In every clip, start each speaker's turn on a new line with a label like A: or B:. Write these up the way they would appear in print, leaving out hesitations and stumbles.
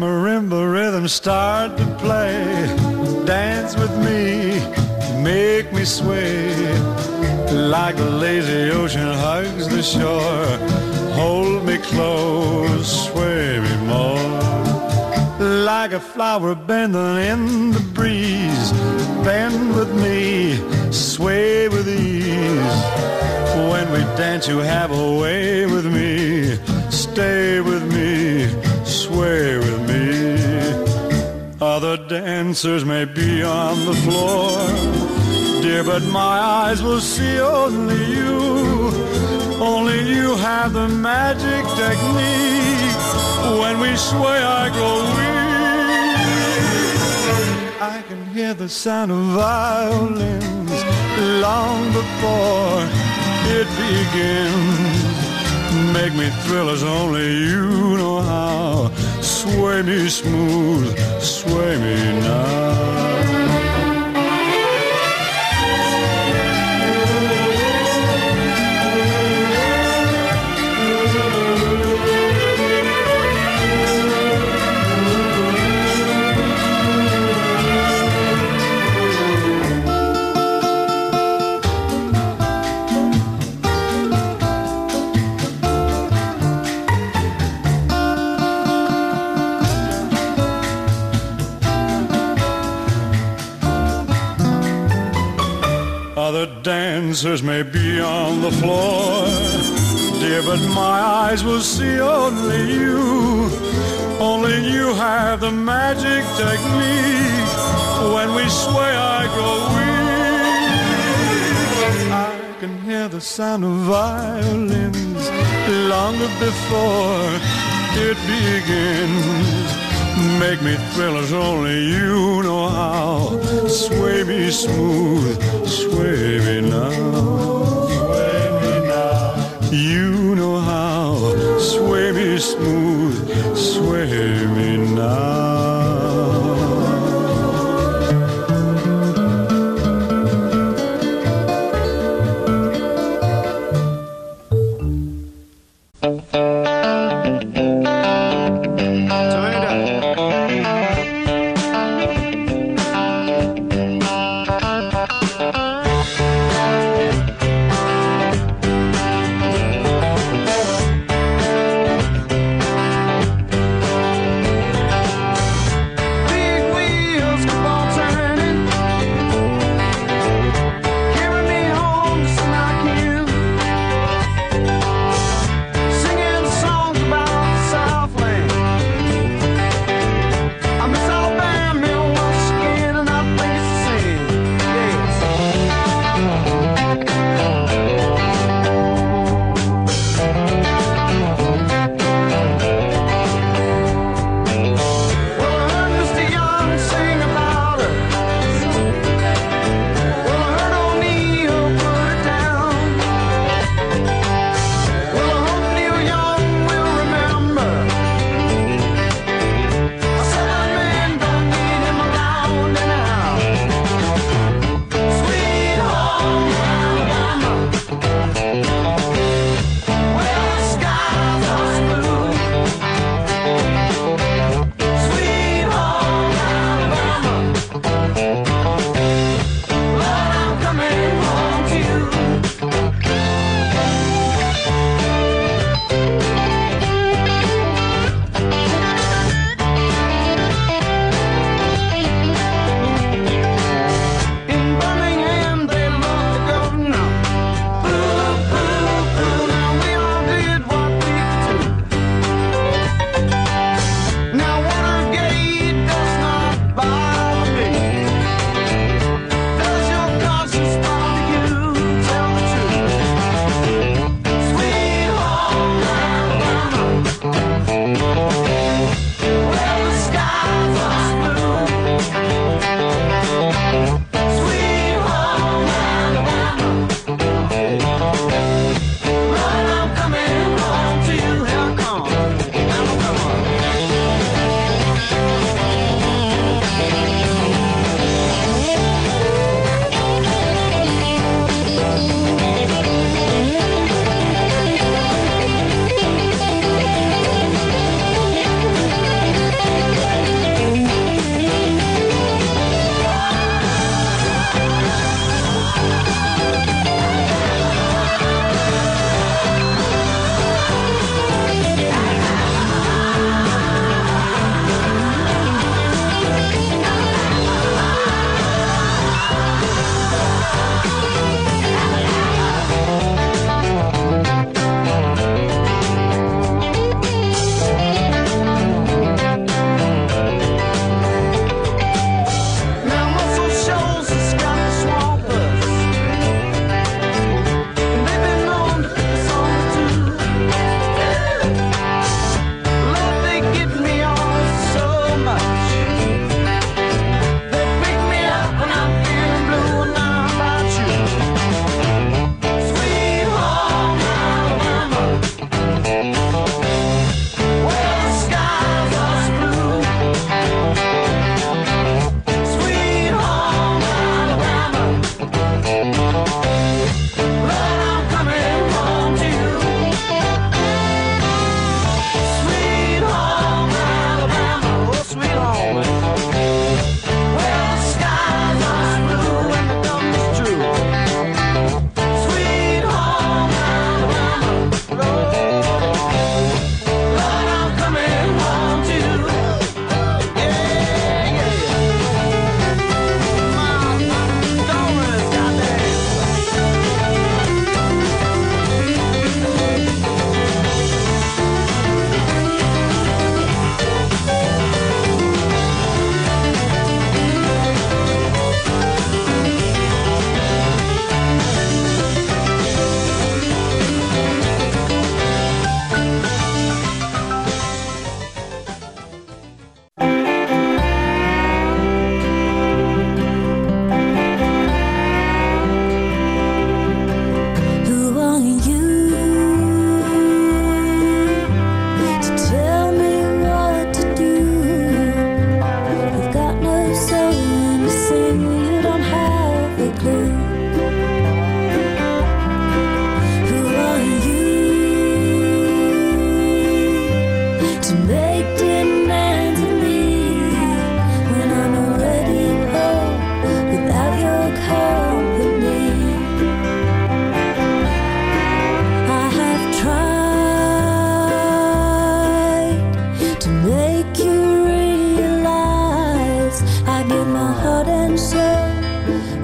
A: marimba rhythm start to play, dance with me, make me sway, like the lazy ocean hugs the shore. Hold me close, sway me more, like a flower bending in the breeze. Bend with me, sway with ease. When we dance you have a way with me. Stay with me, sway with me. Other dancers may be on the floor, dear, but my eyes will see only you. Only you have the magic technique. When we sway I grow weak. I can hear the sound of violins long before it begins. Make me thrill as only you know how. Sway me smooth, sway me now. Other dancers may be on the floor, dear, but my eyes will see only you. Only you have the magic technique. When we sway I grow weak. I can hear the sound of violins long before it begins. Make me thrill as only you know how. Sway me smooth, sway me now. Sway me now. You know how. Sway me smooth, sway me now.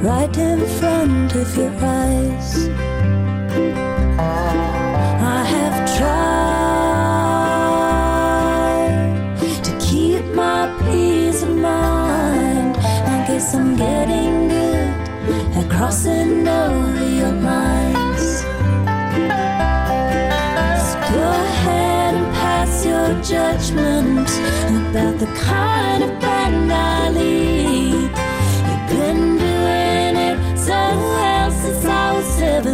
B: right in front of your eyes. I have tried to keep my peace of mind. I guess I'm getting good at crossing over your lines. So go ahead and pass your judgment about the kind of band I lead. You've been doing it so well since I was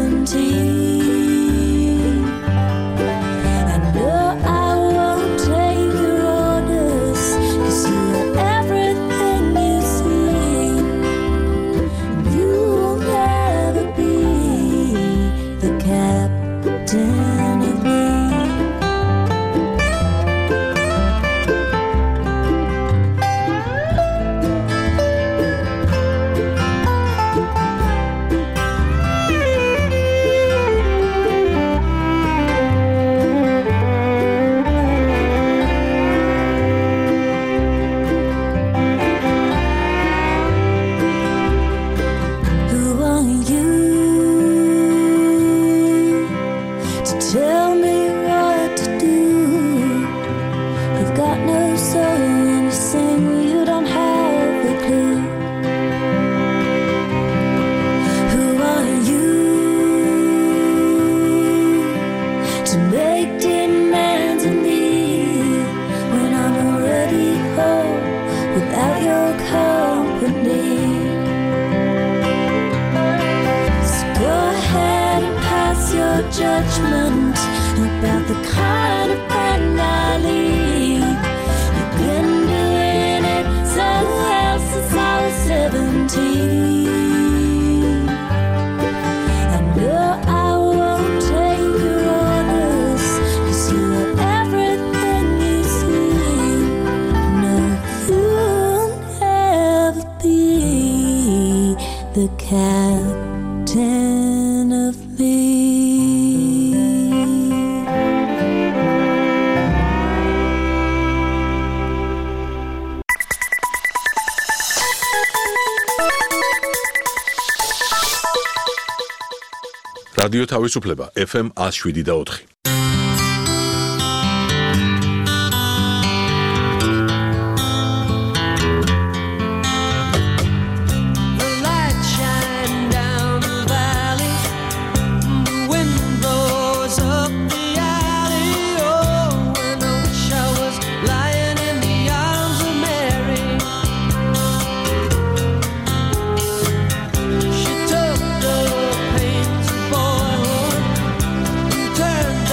B: 17. I know I won't take your orders, 'cause you are everything you seem. You'll never be the captain of me. Who are you to tell me what to do? You've got no soul when you sing, you don't have a clue. Who are you to make demands of me when I'm already whole without your company? So go ahead and pass your judgment about the kind of band I lead. You've been doing it so well since I was 17. I know I won't take your orders, 'cause you are everything you seem. No, you'll never be the captain of me.
C: რადიო თავისუფლება FM 107.4.
D: The light shining down the valley, the wind blows up the alley. Oh, when I wish I was lying in the arms of Mary. She took the pains of boyhood and turned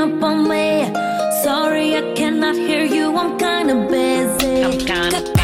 B: up on me. Sorry, I cannot hear you. I'm kinda busy. I'm kinda busy.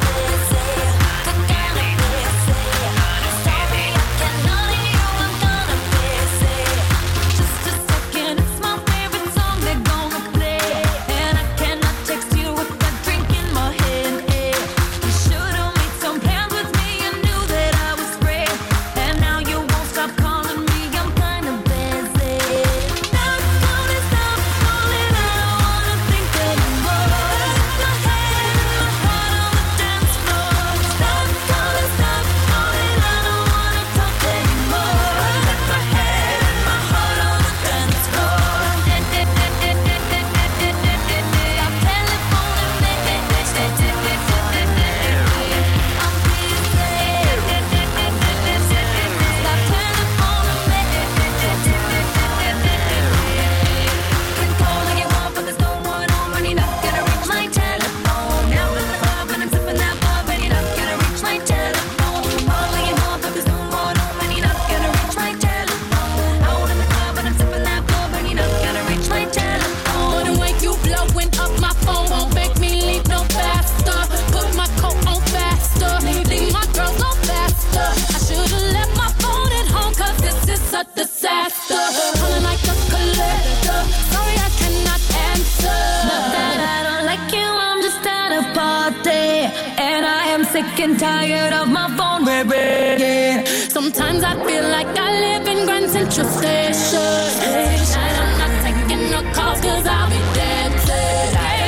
B: Sick and tired of my phone ringing. Sometimes I feel like I live in Grand Central Station. Tonight I'm not taking no calls 'cause I'll be dancing.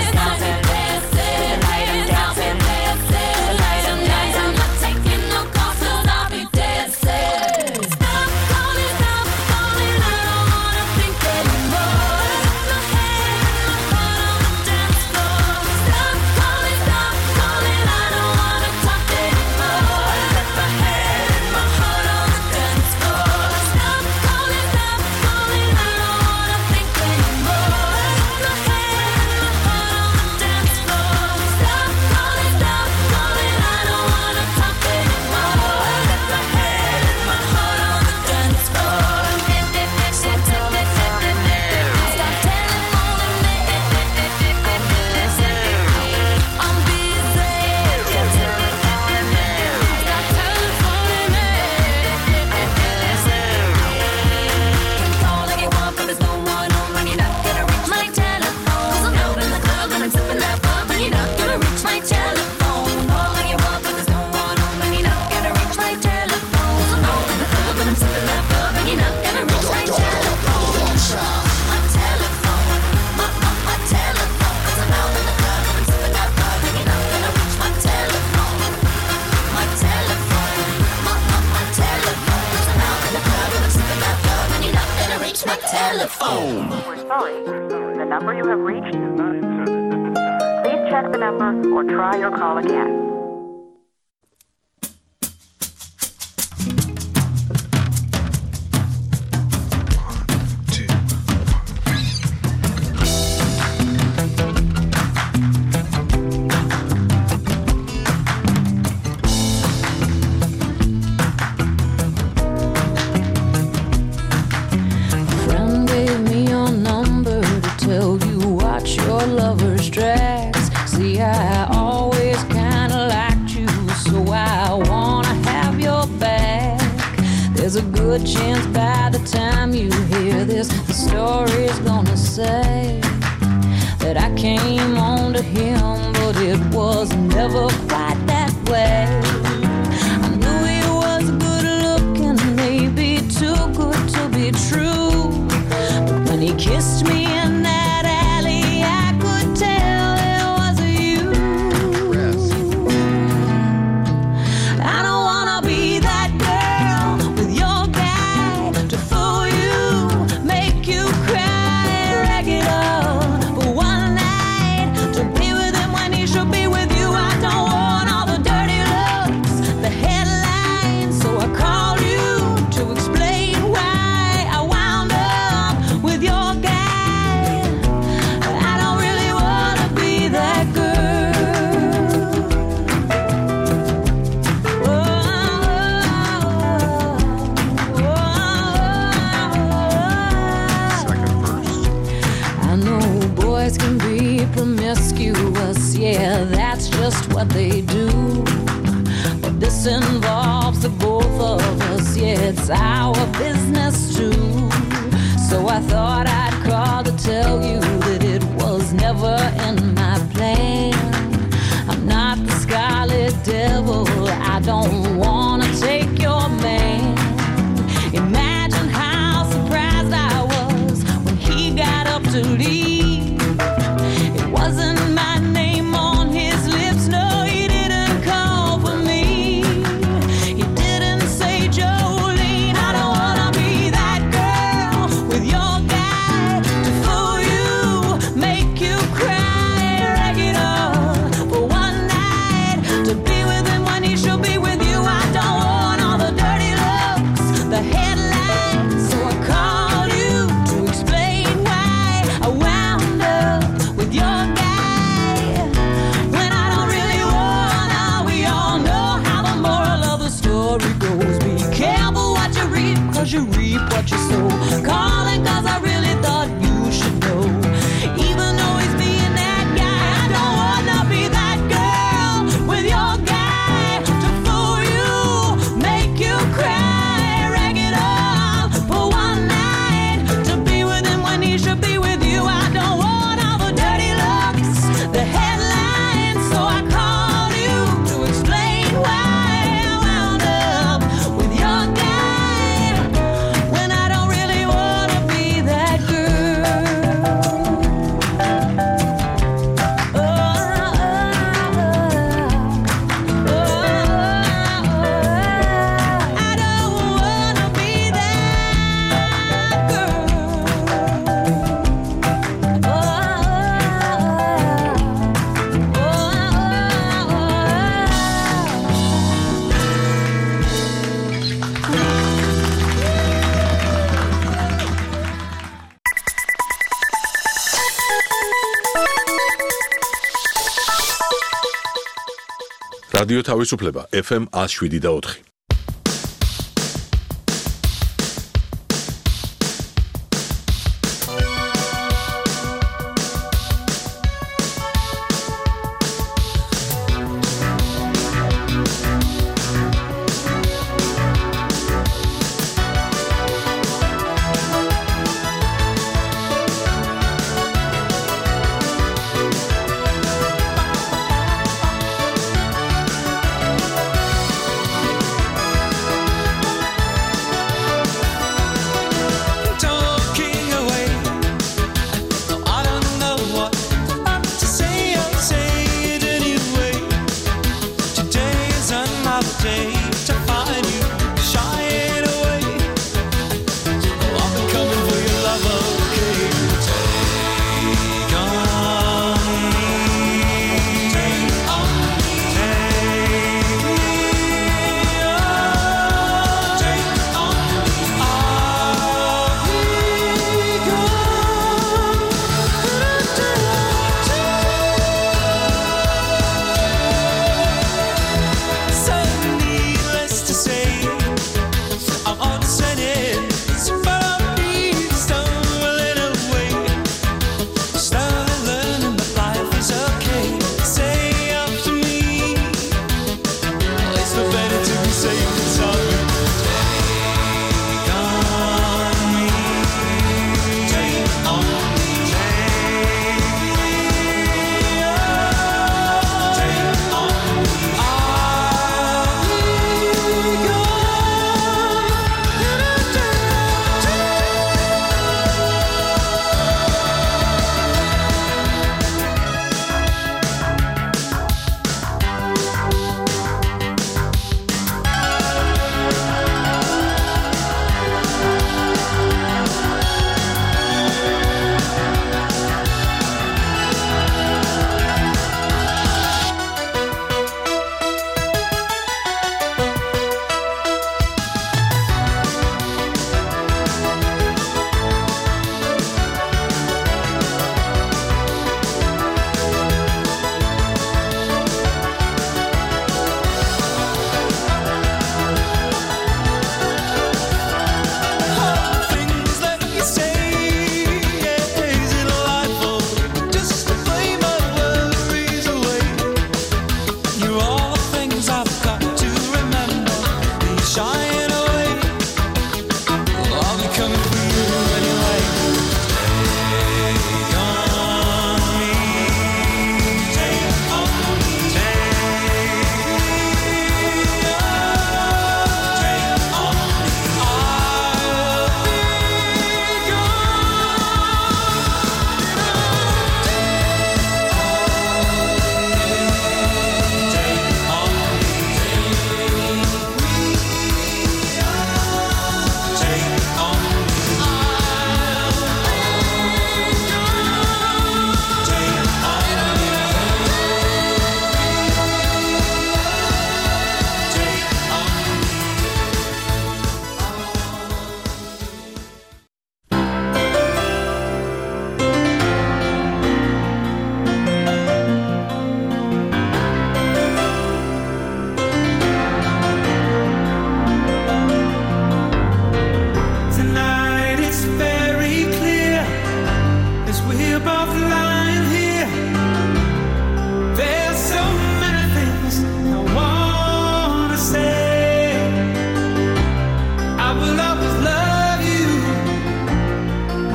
B: Tonight I'm not taking no calls 'cause I'll be dancing. Stop calling, I don't wanna think anymore. My head and my heart on the dance floor. Stop calling, I don't wanna talk anymore. Let my head and my heart on the dance floor. Stop calling, I don't wanna think anymore. My head and my heart on the dance floor. Stop calling, I don't wanna talk anymore. Let my head and my heart on the dance floor. Stop telephoning me. I'm busy. Stop telephoning me. Call if you want, but there's no one home and you're not gonna reach my telephone. 'Cause I'm out in the club and I'm sipping that bub and you're not gonna reach my telephone. Call if you want, but there's no one home and you're not gonna reach my telephone. 'Cause I'm out in the club and I'm sipping that bub and you're not gonna reach my telephone. My telephone, my telephone. 'Cause I'm out in the club and I'm sipping that bub and you're not gonna reach my telephone. My telephone, my telephone. 'Cause I'm out in the club and I'm sipping that bub and you're not gonna reach my telephone.
E: We're sorry. The number you have reached is not in service. Please check the number or try your call again.
B: Friend gave me your number to tell you watch your lover's tracks. See, I always kinda liked you, so I wanna have your back. There's a good chance by the time you hear this, the story's gonna say that I came on to him, but it was never quite that way. I knew he was good looking, maybe too good to be true. But when he kissed me in that alley, I could tell it was you. I don't wanna be that girl with your guy to fool you, make you cry, rag it up for one night, to be with him when he should be with you. I don't want all the dirty looks, the headlines, so I called you to explain why I want
F: what they do. But this involves the both of us, yeah, it's our business too. So I thought I'd call to tell you that it was never in my plan. I'm not the scarlet devil, I don't wanna take your man. Imagine how surprised I was when he got up to leave. It wasn't my name on his lips, no, he didn't call for me. He didn't say, Jolene, I don't wanna be that girl with your guy to fool you, make you cry, rag it all for one night, to be with him when he should be with you. I don't want all the dirty looks, the headlines, so I called you to explain why I wound up with your guy when I don't really wanna. We all know how the moral of the story goes. Be careful what you reap, 'cause you reap what you sow. Calling 'cause I really thought you should know. Even though he's being that guy, I don't wanna be that girl with your guy to fool you, make you cry, rag it all for one night, to be with him when he should be with you. I don't want all the dirty looks, the headlines, so I called you to explain why I wound up with your guy when I don't really wanna be that girl. Oh, I don't wanna be that girl.
C: რადიო თავისუფლება FM 107.4.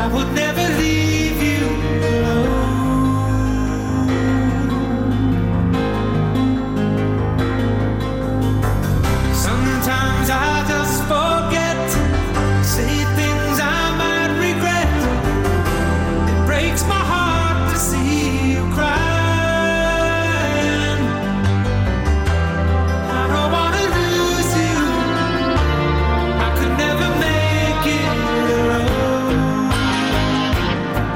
G: I would never leave you alone. Sometimes I just forget to say things I might regret. It breaks my heart to see you crying. I don't wanna lose you. I could never make it alone.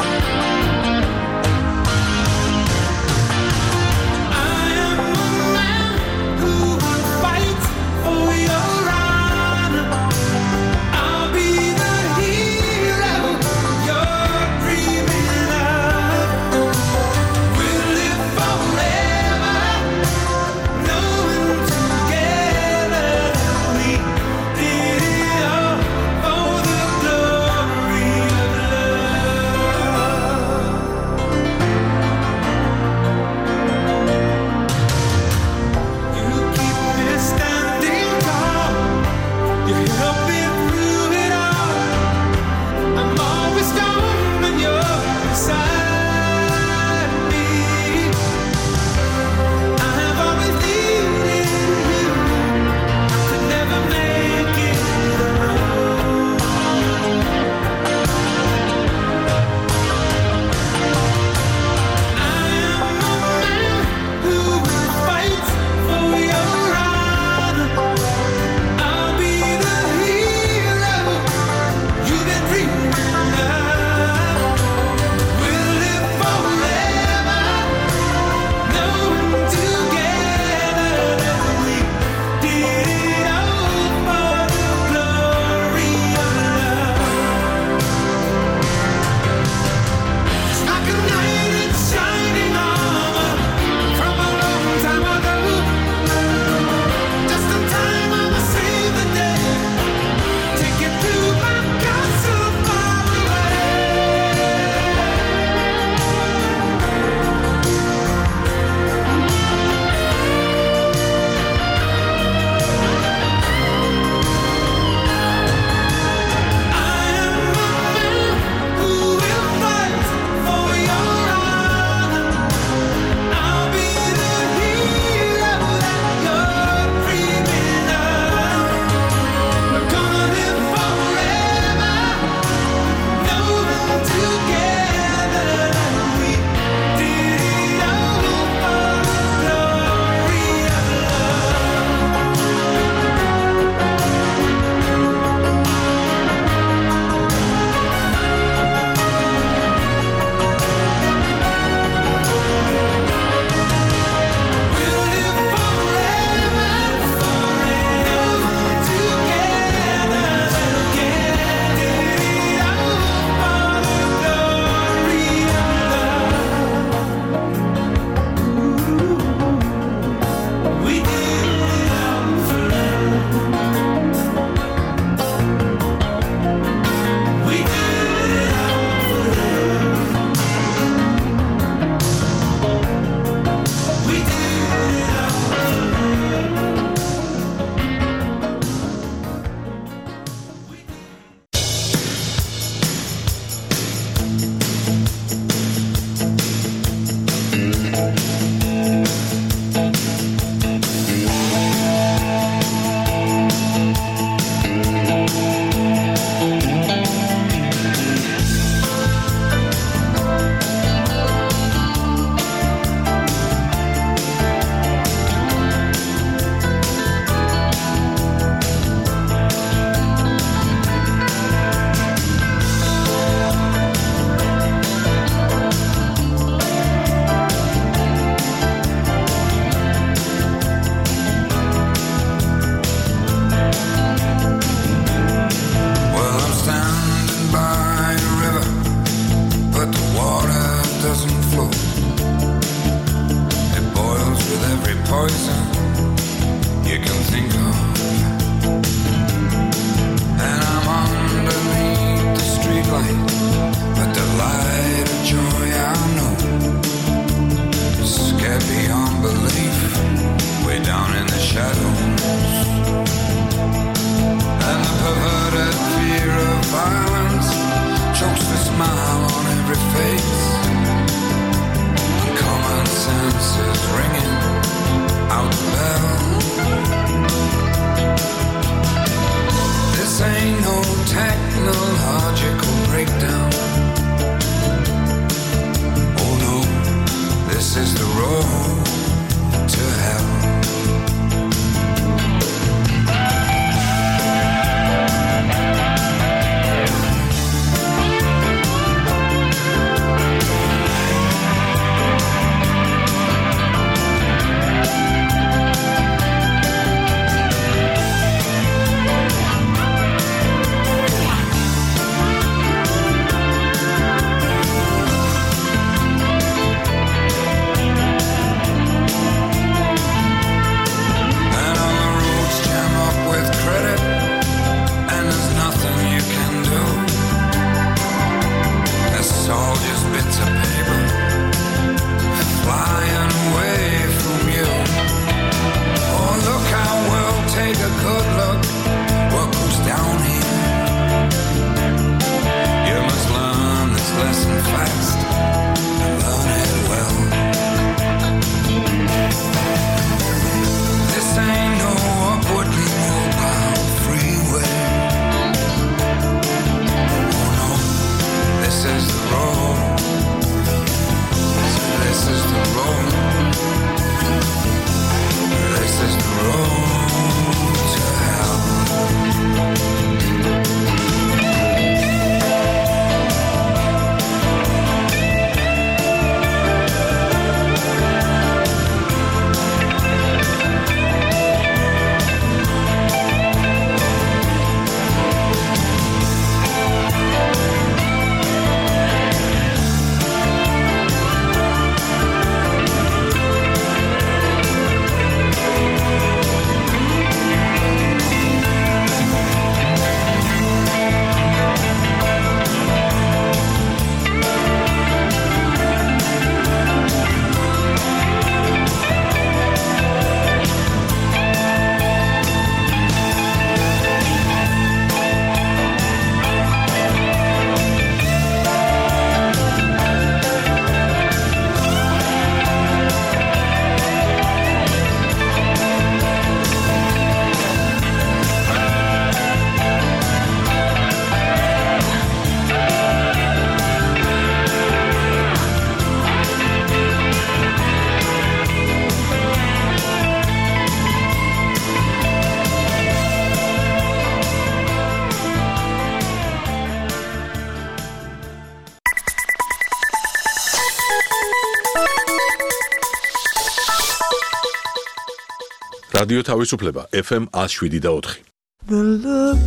C: რადიო თავისუფლება FM 107.4.
B: The look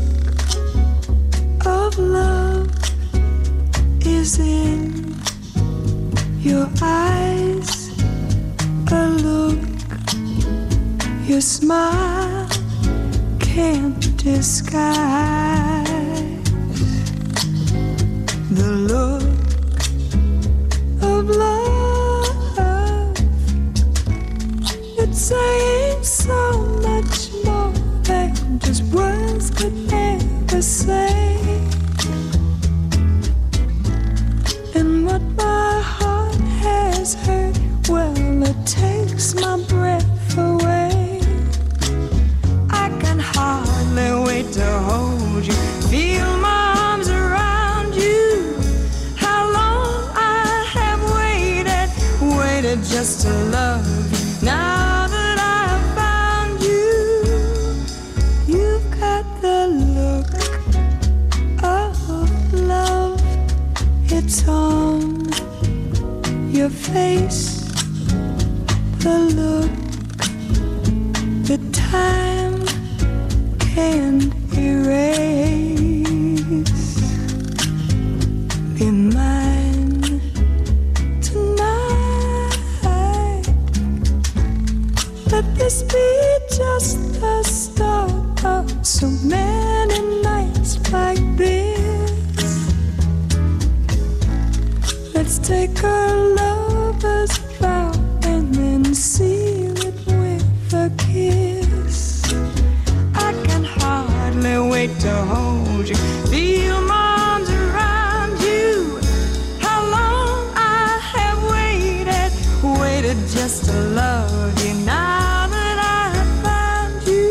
B: of love is in your eyes, a look your smile can't disguise. The look of love, it's saying so much more than just words could ever say. And what my heart has heard, well, it takes my breath away. I can hardly wait to hold you, feel my arms around you. How long I have waited just to love you. Now that I've found you, you've got the look of love. It's on your face, the look that time can't erase. Be mine tonight. Let this be just the start of so many nights like this. Let's take our lover's vow and then seal it with a kiss. I can hardly wait to hold you, feel my arms around you. How long I have waited just to love you. Now that I have found you,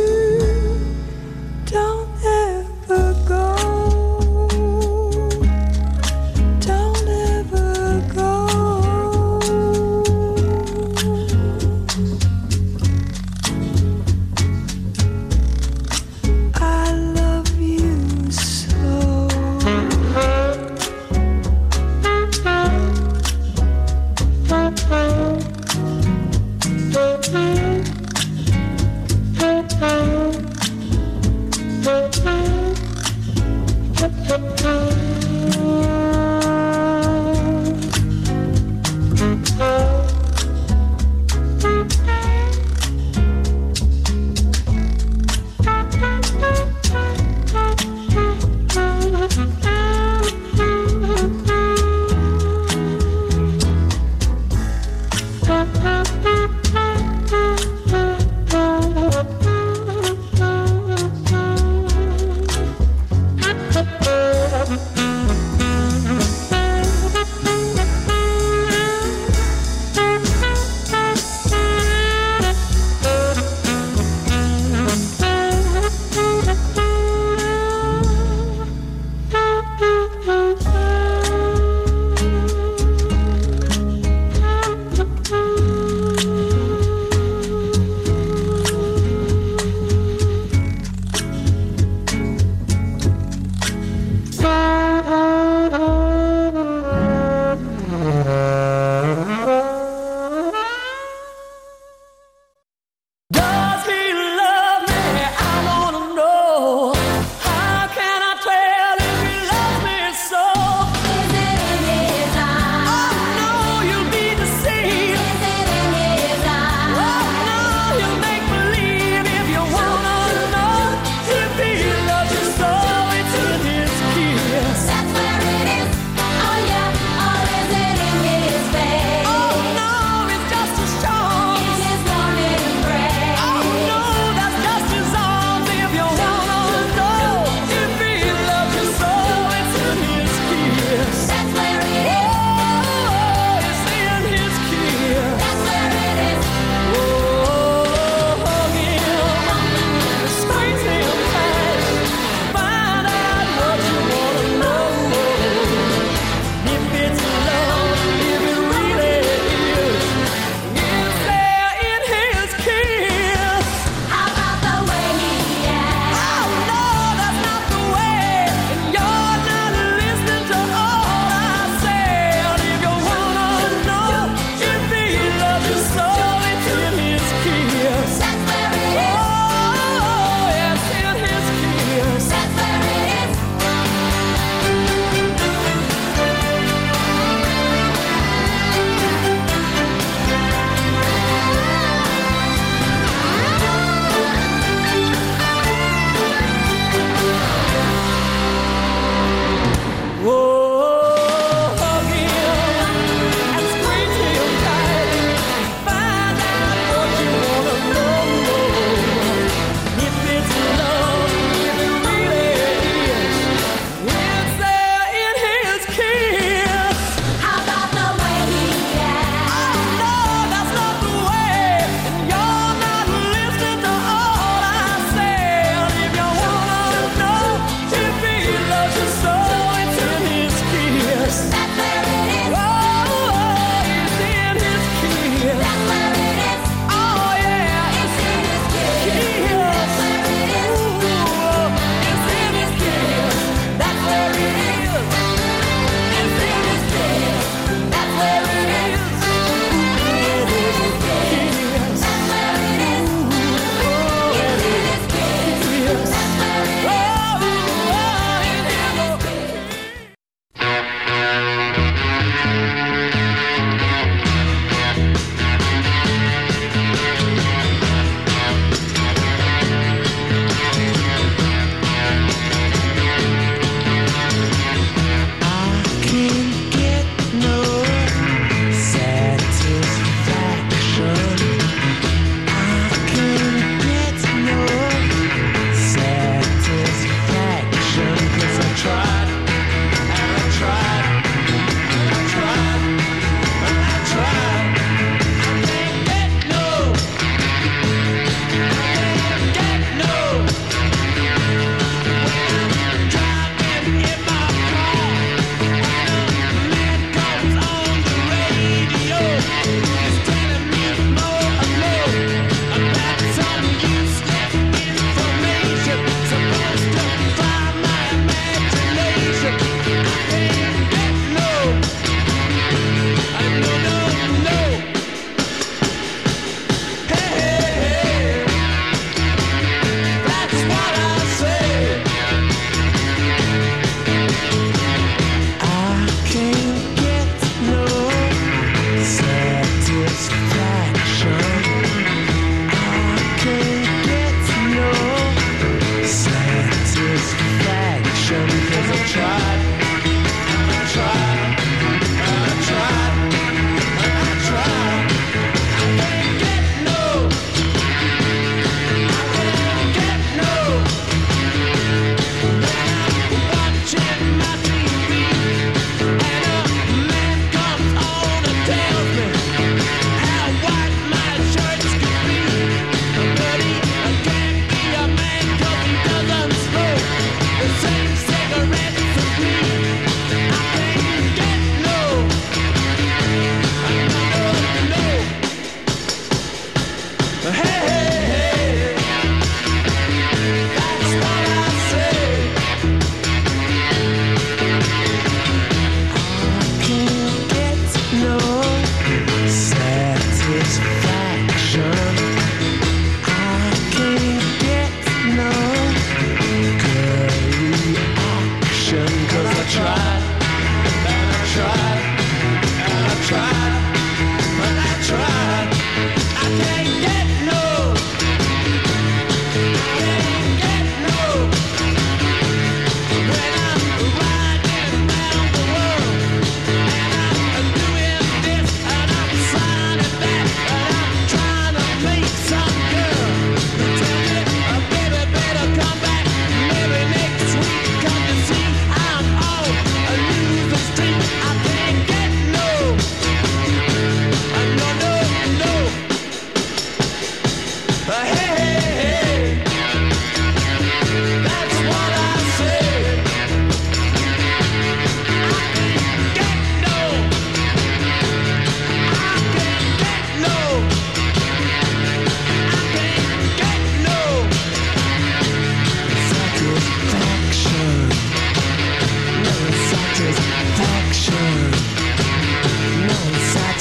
B: don't ever go. Don't ever go. I love you so.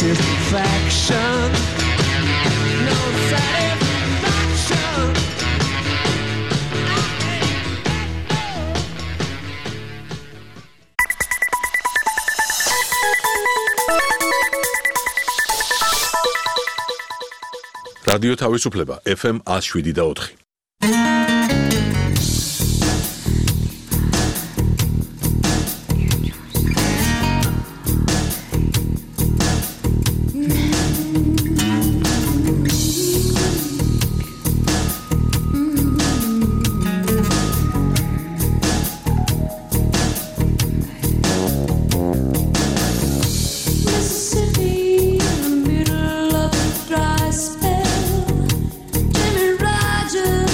G: satisfaction. No satisfaction.
C: რადიო თავისუფლება FM 107.4.
B: Mississippi, in the middle of a dry spell. Jimmy Rogers.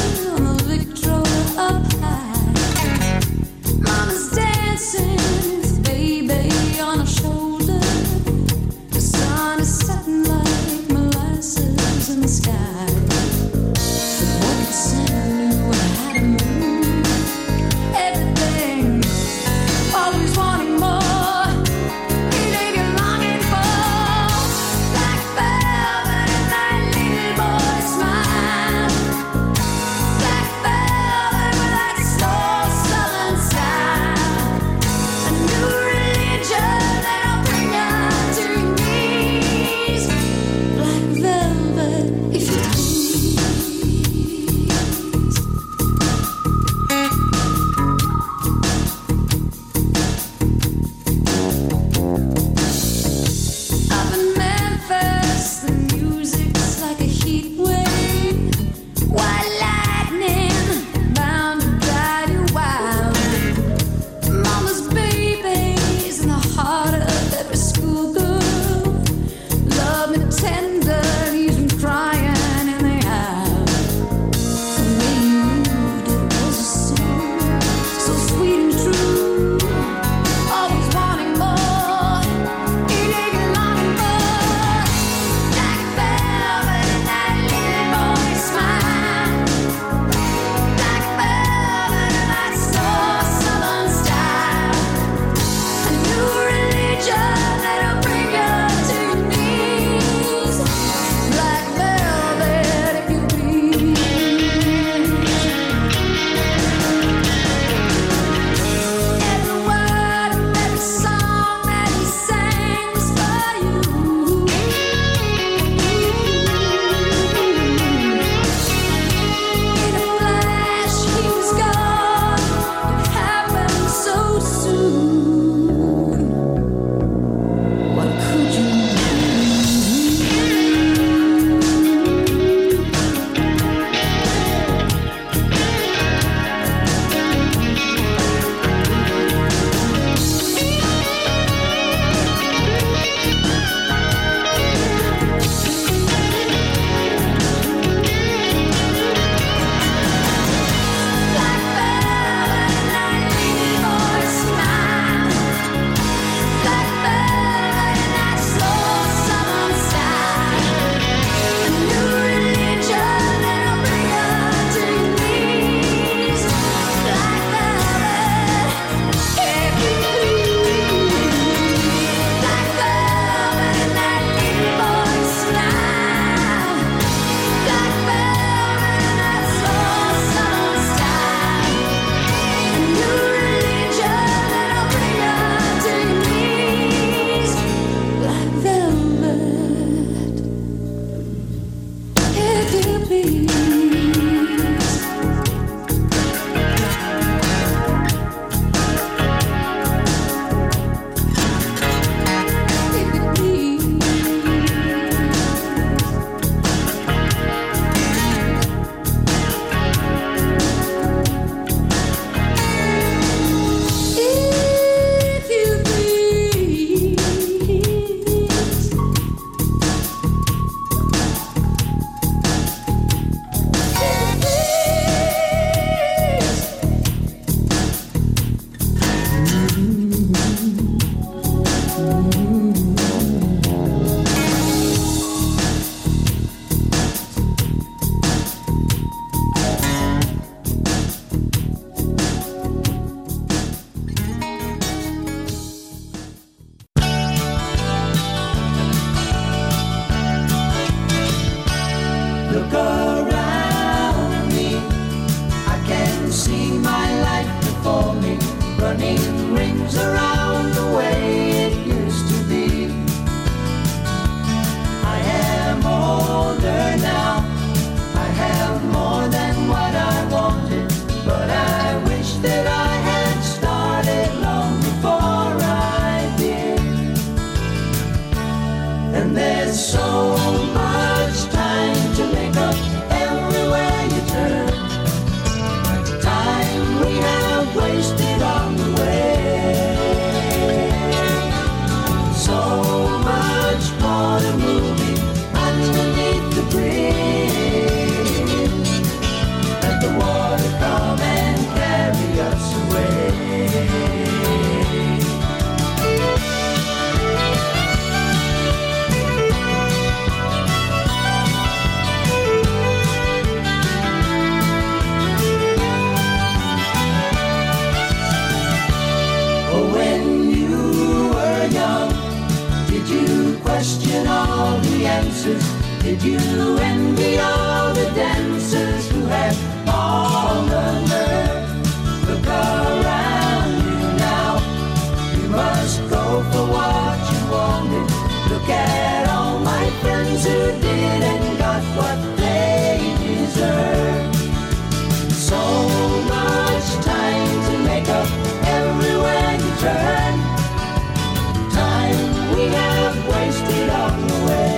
F: dances. Did you envy all the dancers who had all the nerve? Look around you now. You must go for what you wanted. Look at all my friends who didn't got what they deserve. So much time to make up everywhere you turn. Time we have wasted on the way.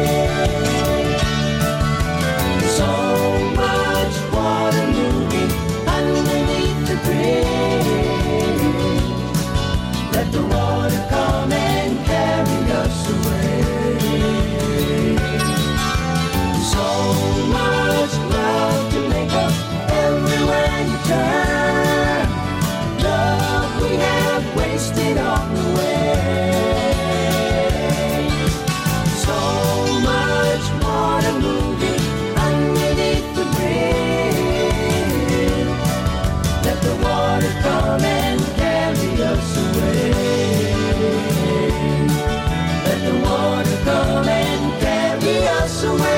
F: So much water moving underneath the bridge. Let the water come and carry us away. So much love to make up everywhere you turn. Love we have wasted on the way. So much water moving underneath the bridge. Let the water come and carry us away. Let the water come and carry us away.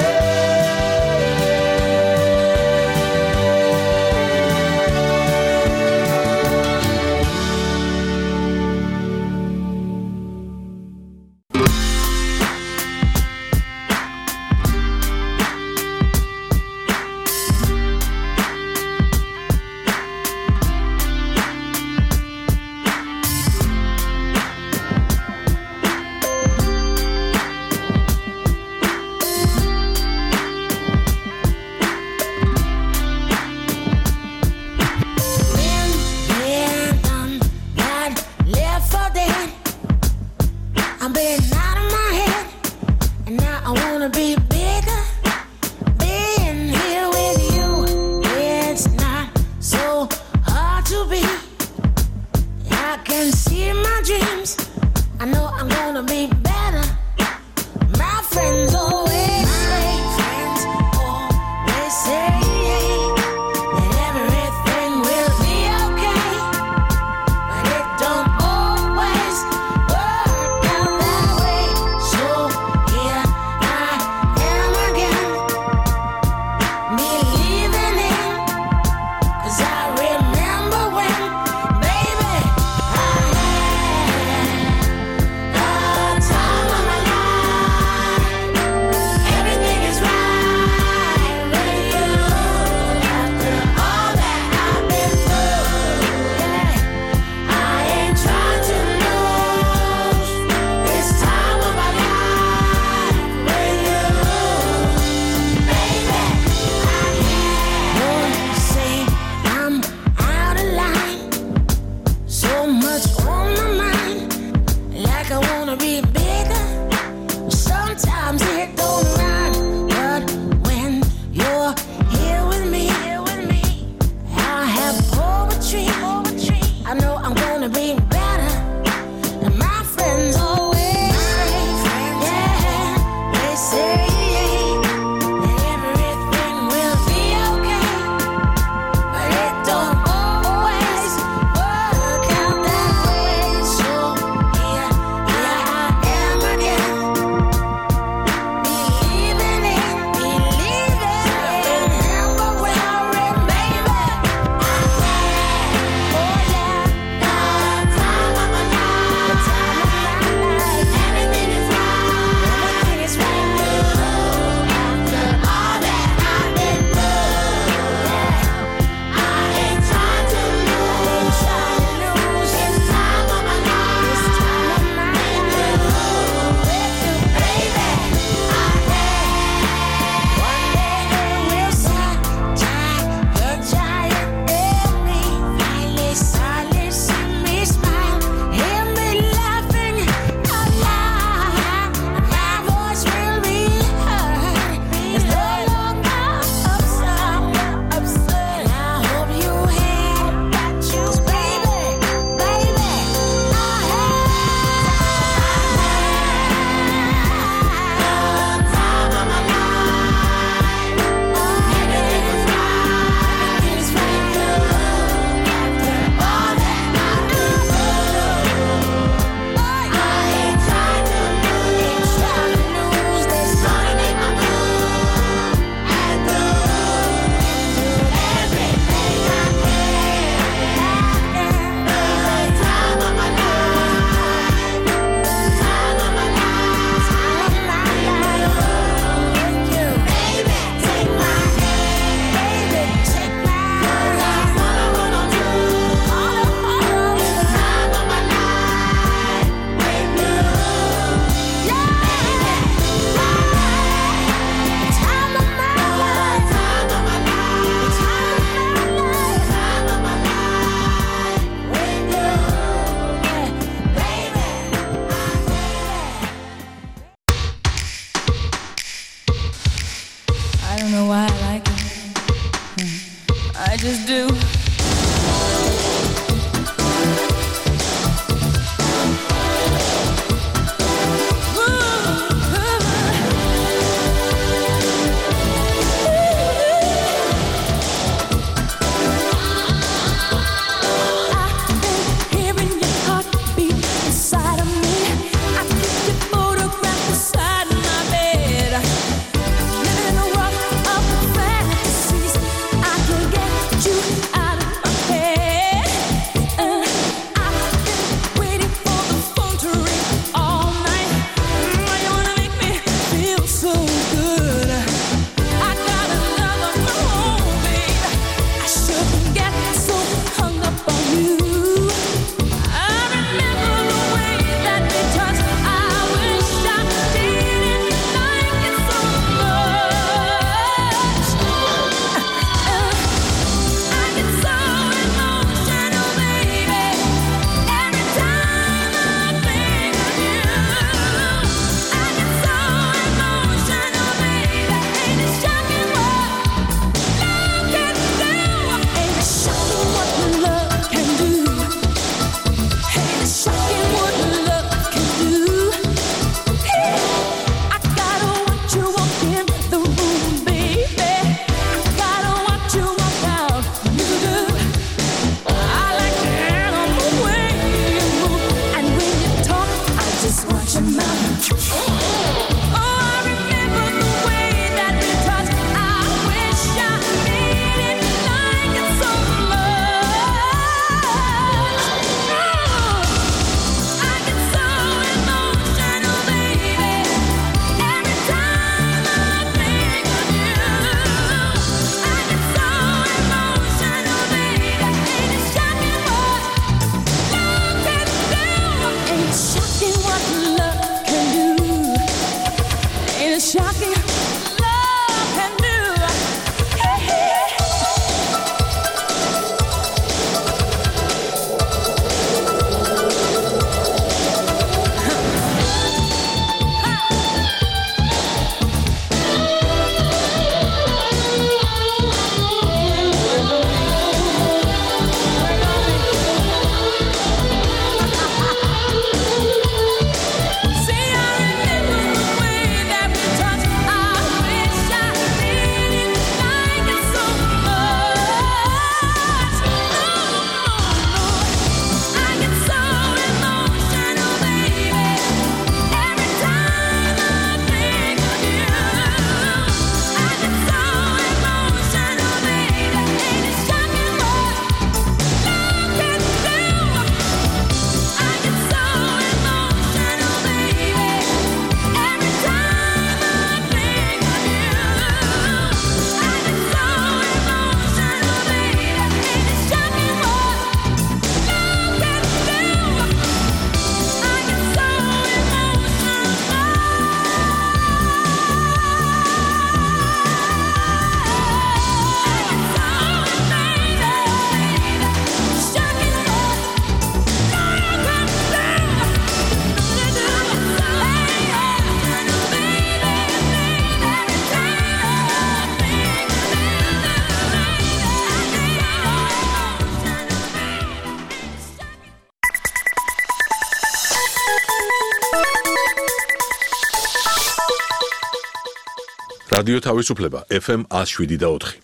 C: რადიო თავისუფლება FM 107.4.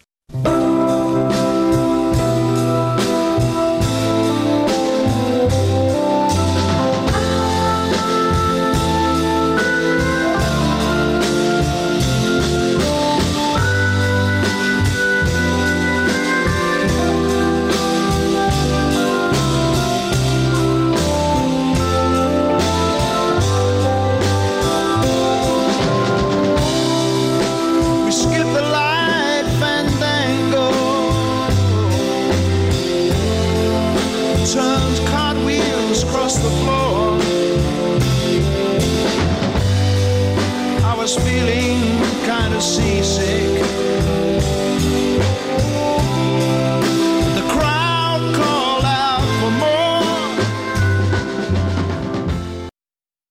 H: Was feeling kind of seasick.